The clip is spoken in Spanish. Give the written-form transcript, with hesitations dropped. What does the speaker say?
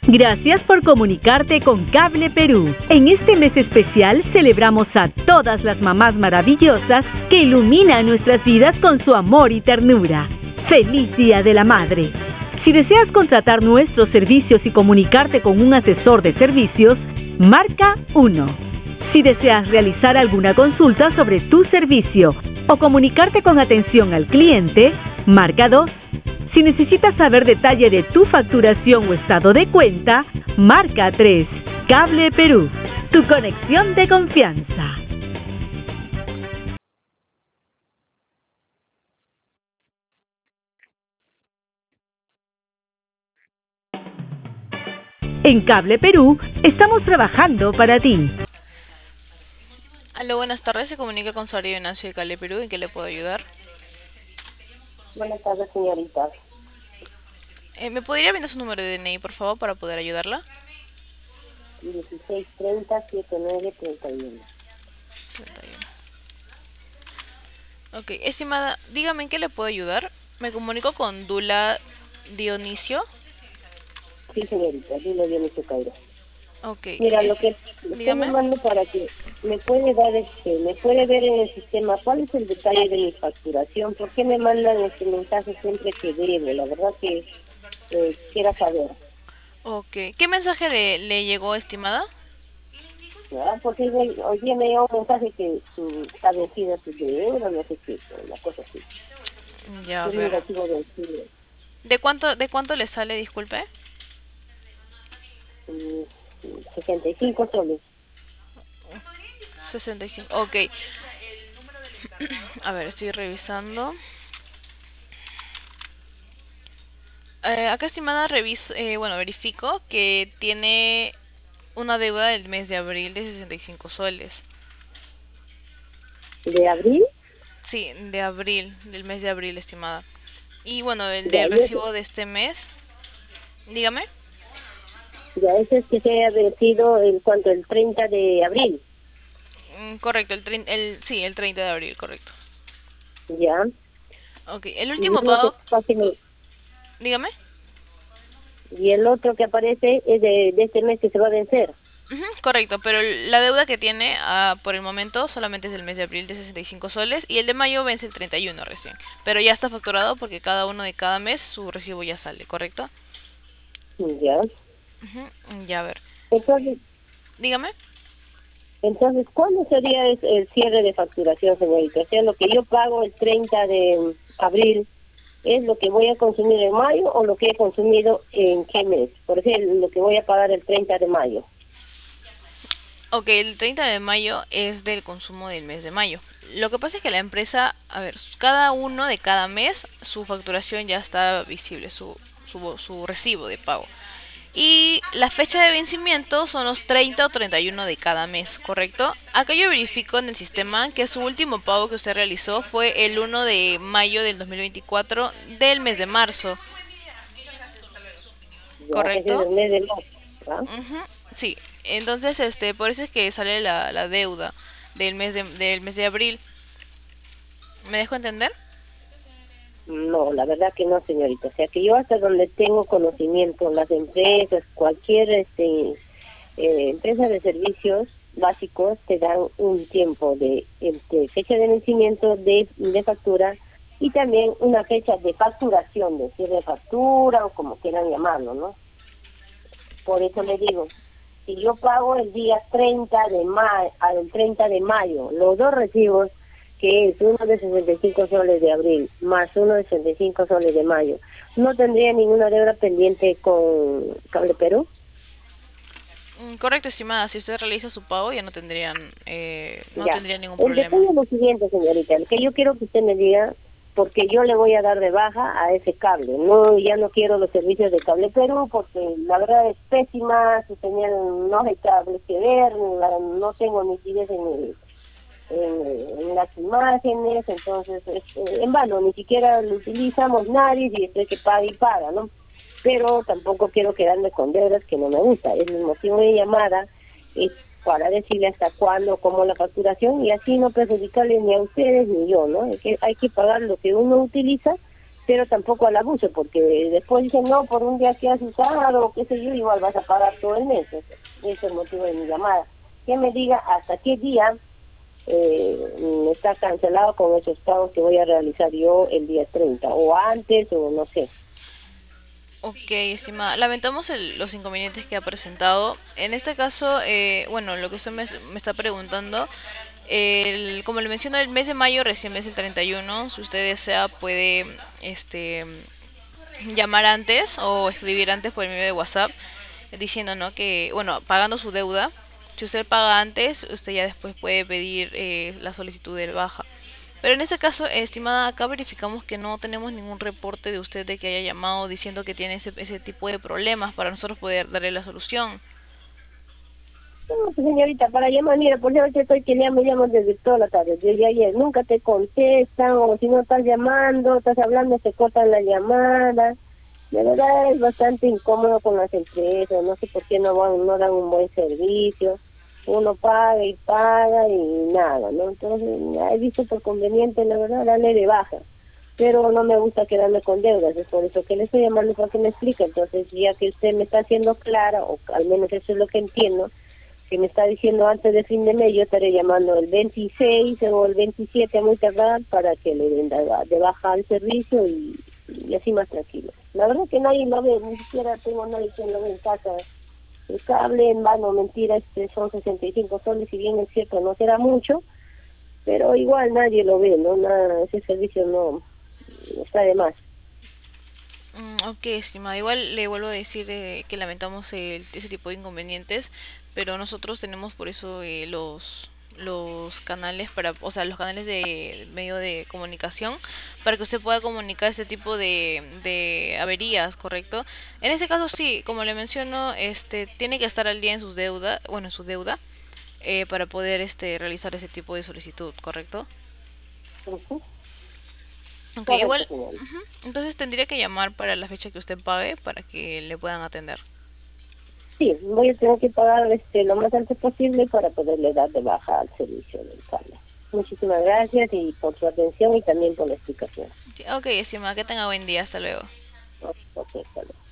Gracias por comunicarte con Cable Perú. En este mes especial celebramos a todas las mamás maravillosas que iluminan nuestras vidas con su amor y ternura. ¡Feliz Día de la Madre! Si deseas contratar nuestros servicios y comunicarte con un asesor de servicios, marca 1. Si deseas realizar alguna consulta sobre tu servicio o comunicarte con atención al cliente, marca 2. Si necesitas saber detalle de tu facturación o estado de cuenta, marca 3. Cable Perú, tu conexión de confianza. En Cable Perú, estamos trabajando para ti. Aló, buenas tardes. Se comunica con Soria Venancio de Cable Perú. ¿En qué le puedo ayudar? Buenas tardes, señorita. ¿Me podría brindar su número de DNI, por favor, para poder ayudarla? 1630-7931. 31. Ok, estimada, dígame en qué le puedo ayudar. Me comunico con Dula Dionisio. Sí, señorita, dile bien su Cairo. Ok, Mira, lo que estoy dígame. llamando para que me puede dar me puede ver en el sistema cuál es el detalle de mi facturación, por qué me mandan este mensaje siempre que debo, la verdad que quiera saber. Ok, ¿qué mensaje le llegó, estimada? ¿Verdad? Porque hoy día me llegó un mensaje que está vencida su deuda, no sé qué, una cosa así. Ya, a Es ver. negativo vencido. ¿De cuánto le sale, disculpe? 65 soles. 65. Ok. A ver, estoy revisando. Acá, estimada, verifico que tiene una deuda del mes de abril de 65 soles. ¿De abril? Sí, de abril, del mes de abril, estimada. Y bueno, el Ya, del recibo de este mes, dígame. ya ese es que se haya vencido el 30 de abril. Correcto, sí, el 30 de abril, correcto. Ya. Ok, el Y último uno que pago, dígame. y el otro que aparece es de este mes que se va a vencer. Ujú, correcto, pero la deuda que tiene por el momento solamente es del mes de abril de 65 soles y el de mayo vence el 31 recién. Pero ya está facturado porque cada uno de cada mes su recibo ya sale, ¿correcto? Ya. Ujú, ya, a ver. Entonces, Dígame. ¿cuándo sería el cierre de facturación, señorita? O sea, lo que yo pago el 30 de abril, ¿es lo que voy a consumir en mayo o lo que he consumido en qué mes? Por ejemplo, lo que voy a pagar el 30 de mayo. Ok, el 30 de mayo es del consumo del mes de mayo. Lo que pasa es que la empresa, a ver, cada uno de cada mes, su facturación ya está visible, su recibo de pago. Y la fecha de vencimiento son los 30 o 31 de cada mes, ¿correcto? Acá yo verifico en el sistema que su último pago que usted realizó fue el 1 de mayo del 2024 del mes de marzo, Ya, ese es ¿correcto? el mes de marzo, ¿verdad? Ujú, sí, entonces por eso es que sale la deuda del mes de abril. ¿Me dejo entender? No, la verdad que no, señorita. O sea, que yo hasta donde tengo conocimiento, las empresas, cualquier empresa de servicios básicos te dan un tiempo de fecha de vencimiento de factura y también una fecha de facturación, de cierre de factura o como quieran llamarlo, ¿no? Por eso le digo, si yo pago el día 30 de mayo, al 30 de mayo, los dos recibos, que es uno de 65 soles de abril más uno de 65 soles de mayo, ¿no tendría ninguna deuda pendiente con Cable Perú? Correcto, estimada. Si usted realiza su pago ya no Ya. tendría ningún El problema. detalle es lo siguiente, señorita, el que yo quiero que usted me diga, porque yo le voy a dar de baja a ese cable. No, ya no quiero los servicios de Cable Perú porque la verdad es pésima, su señal no hay cable que ver, no tengo nitidez en las imágenes, entonces en vano, ni siquiera lo utilizamos nadie y estoy que paga y paga, ¿no? Pero tampoco quiero quedarme con deudas que no me gusta. Es el motivo de llamada, es para decirle hasta cuándo, cómo la facturación y así no perjudicarle ni a ustedes ni yo, ¿no? Hay que pagar lo que uno utiliza pero tampoco al abuso, porque después dicen, no, por un día que has usado, o qué sé yo, igual vas a pagar todo el mes. Ese es el motivo de mi llamada. Que me diga hasta qué día está cancelado con esos pagos que voy a realizar yo el día 30 o antes, o no sé. Ok, estimada. Lamentamos los inconvenientes que ha presentado. En este caso, bueno, lo que usted me está preguntando, como le menciono, el mes de mayo recién es el 31. Si usted desea, puede llamar antes o escribir antes por el medio de WhatsApp diciendo, ¿no?, que, bueno, pagando su deuda. Si usted paga antes, usted ya después puede pedir la solicitud de baja. Pero en este caso, estimada, acá verificamos que no tenemos ningún reporte de usted de que haya llamado diciendo que tiene ese tipo de problemas para nosotros poder darle la solución. No, pues, señorita, para llamar, mira, por ejemplo, estoy que me llamo desde toda la tarde, desde ayer, nunca te contestan, o si no estás llamando, estás hablando, te cortan la llamada. De verdad es bastante incómodo con las empresas, no sé por qué no dan un buen servicio, uno paga y nada, ¿no? Entonces, he visto por conveniente, la verdad, darle de baja, pero no me gusta quedarme con deudas, es por eso que le estoy llamando para que me explique. Entonces, ya que usted me está haciendo clara, o al menos eso es lo que entiendo, que me está diciendo antes de fin de mes, yo estaré llamando el 26 o el 27 a muy tardar para que le den de baja al servicio y así más tranquilo. La verdad que nadie lo ve, ni siquiera tengo nadie que lo ve en casa. El cable, en vano, mentira, son 65 soles, si bien es cierto, no será mucho, pero igual nadie lo ve, ¿no? Ese servicio no está de más. Ok, estimada. Igual le vuelvo a decir que lamentamos ese tipo de inconvenientes, pero nosotros tenemos por eso los canales para, o sea, los canales de medio de comunicación para que usted pueda comunicar este tipo de averías, ¿correcto? En este caso sí, como le menciono, tiene que estar al día en sus deuda, bueno, en su deuda, para poder realizar ese tipo de solicitud, ¿correcto? Ujú. Ok, Correcto, igual, señorita. ujú, entonces tendría que llamar para la fecha que usted pague para que le puedan atender. Sí, voy a tener que pagar lo más antes posible para poderle dar de baja al servicio del cable. Muchísimas gracias y por su atención y también por la explicación. Sí, ok, estimada, que tenga buen día, hasta luego. Ok, hasta luego.